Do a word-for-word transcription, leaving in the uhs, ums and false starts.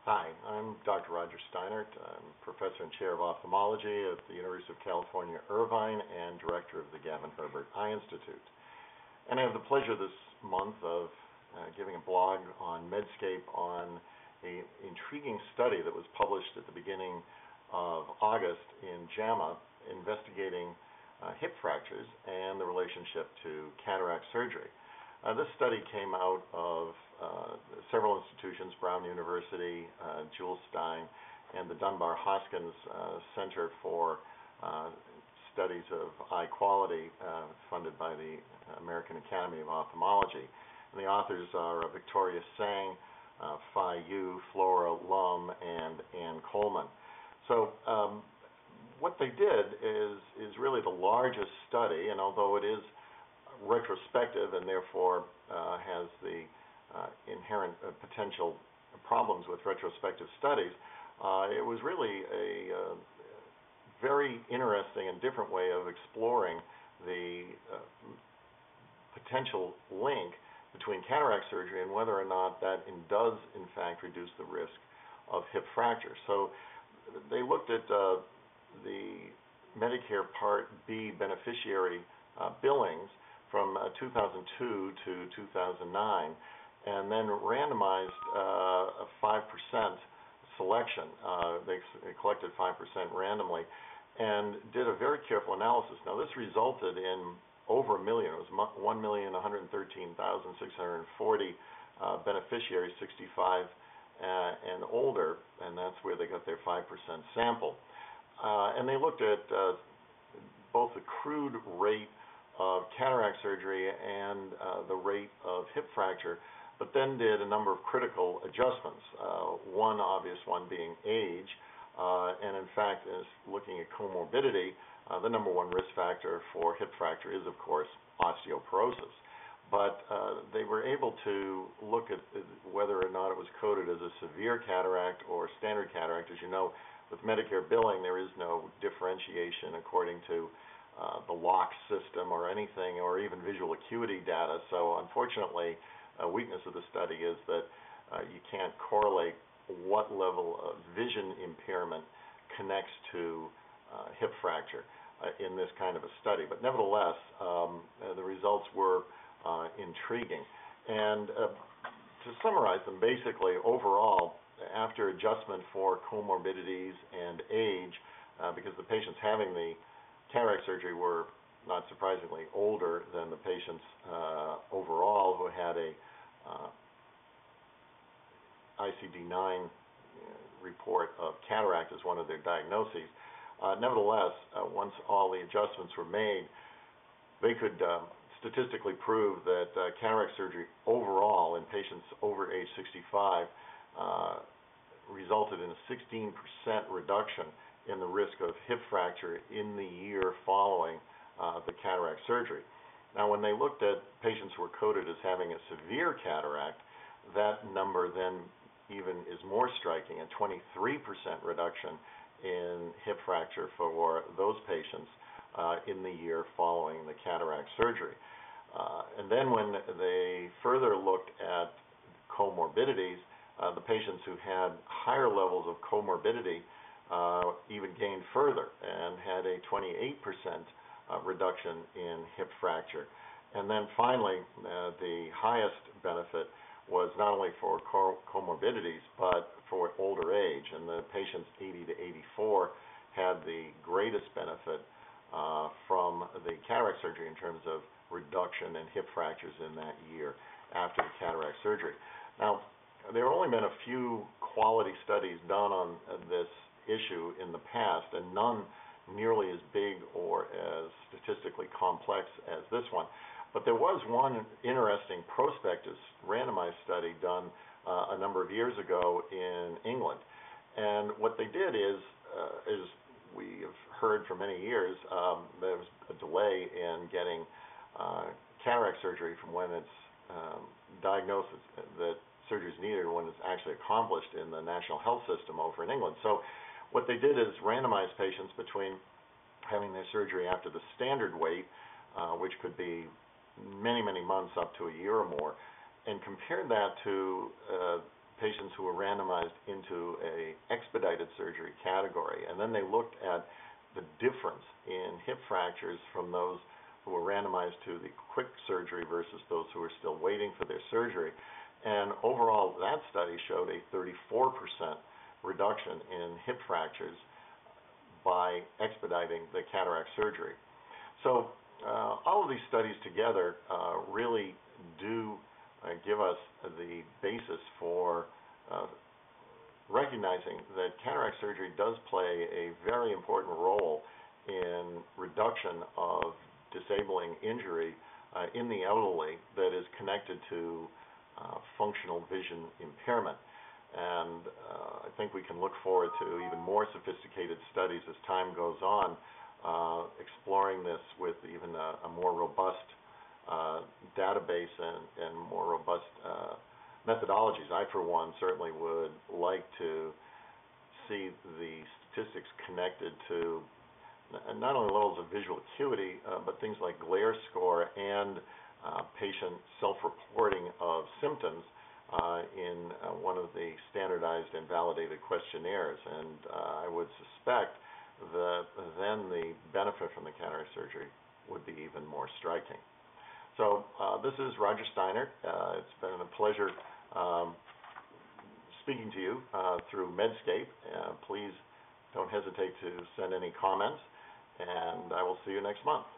Hi, I'm Doctor Roger Steinert. I'm Professor and Chair of Ophthalmology at the University of California, Irvine, and Director of the Gavin Herbert Eye Institute. And I have the pleasure this month of uh, giving a blog on Medscape on an intriguing study that was published at the beginning of August in JAMA investigating uh, hip fractures and the relationship to cataract surgery. Uh, this study came out of uh, several institutions, Brown University, uh, Jules Stein, and the Dunbar Hoskins uh, Center for uh, Studies of Eye Quality, uh, funded by the American Academy of Ophthalmology. And the authors are uh, Victoria Sang, uh, Fai Yu, Flora Lum, and Ann Coleman. So um, what they did is, is really the largest study, and although it is retrospective and therefore uh, has the uh, inherent uh, potential problems with retrospective studies, uh, it was really a uh, very interesting and different way of exploring the uh, potential link between cataract surgery and whether or not that in, does in fact reduce the risk of hip fracture. So they looked at uh, the Medicare Part B beneficiary uh, billings from uh, two thousand two to two thousand nine, and then randomized uh, a five percent selection. Uh, they, they collected five percent randomly and did a very careful analysis. Now, this resulted in over a million. It was one million one hundred thirteen thousand six hundred forty uh, beneficiaries, sixty-five uh, and older, and that's where they got their five percent sample. Uh, and they looked at uh, both the crude rate of cataract surgery and uh, the rate of hip fracture, but then did a number of critical adjustments, uh, one obvious one being age, uh, and in fact, is looking at comorbidity, uh, the number one risk factor for hip fracture is, of course, osteoporosis. But uh, they were able to look at whether or not it was coded as a severe cataract or standard cataract. As you know, with Medicare billing, there is no differentiation according to Uh, the lock system or anything, or even visual acuity data. So unfortunately, a weakness of the study is that uh, you can't correlate what level of vision impairment connects to uh, hip fracture uh, in this kind of a study. But nevertheless, um, uh, the results were uh, intriguing. And uh, to summarize them, basically, overall, after adjustment for comorbidities and age, uh, because the patients having the cataract surgery were, not surprisingly, older than the patients uh, overall who had a uh, I C D nine report of cataract as one of their diagnoses. Uh, nevertheless, uh, once all the adjustments were made, they could uh, statistically prove that uh, cataract surgery overall in patients over age sixty-five uh, resulted in a sixteen percent reduction in the risk of hip fracture in the year following uh, the cataract surgery. Now, when they looked at patients who were coded as having a severe cataract, that number then even is more striking, a twenty-three percent reduction in hip fracture for those patients uh, in the year following the cataract surgery. Uh, and then when they further looked at comorbidities, uh, the patients who had higher levels of comorbidity Uh, even gained further and had a twenty-eight percent uh, reduction in hip fracture. And then finally, uh, the highest benefit was not only for co comorbidities, but for older age. And the patients eighty to eighty-four had the greatest benefit uh, from the cataract surgery in terms of reduction in hip fractures in that year after the cataract surgery. Now, there have only been a few quality studies done on uh, this issue in the past, and none nearly as big or as statistically complex as this one. But there was one interesting prospective randomized study done uh, a number of years ago in England. And what they did is, uh, as we have heard for many years, um, there was a delay in getting uh, cataract surgery from when it's um, diagnosed that surgery is needed when it's actually accomplished in the national health system over in England. So what they did is randomize patients between having their surgery after the standard wait, uh, which could be many, many months up to a year or more, and compared that to uh, patients who were randomized into a expedited surgery category, and then they looked at the difference in hip fractures from those who were randomized to the quick surgery versus those who were still waiting for their surgery. And overall, that study showed a thirty-four percent reduction in hip fractures by expediting the cataract surgery. So uh, all of these studies together uh, really do uh, give us the basis for uh, recognizing that cataract surgery does play a very important role in reduction of disabling injury uh, in the elderly that is connected to uh, functional vision impairment. And uh, I think we can look forward to even more sophisticated studies as time goes on, uh, exploring this with even a, a more robust uh, database and, and more robust uh, methodologies. I, for one, certainly would like to see the statistics connected to not only levels of visual acuity, uh, but things like glare score and uh, patient self-reporting of symptoms uh, in uh, one of the standardized and validated questionnaires. And uh, I would suspect that then the benefit from the cataract surgery would be even more striking. So uh, this is Roger Steinert. Uh, it's been a pleasure um, speaking to you uh, through Medscape. Uh, please don't hesitate to send any comments, and I will see you next month.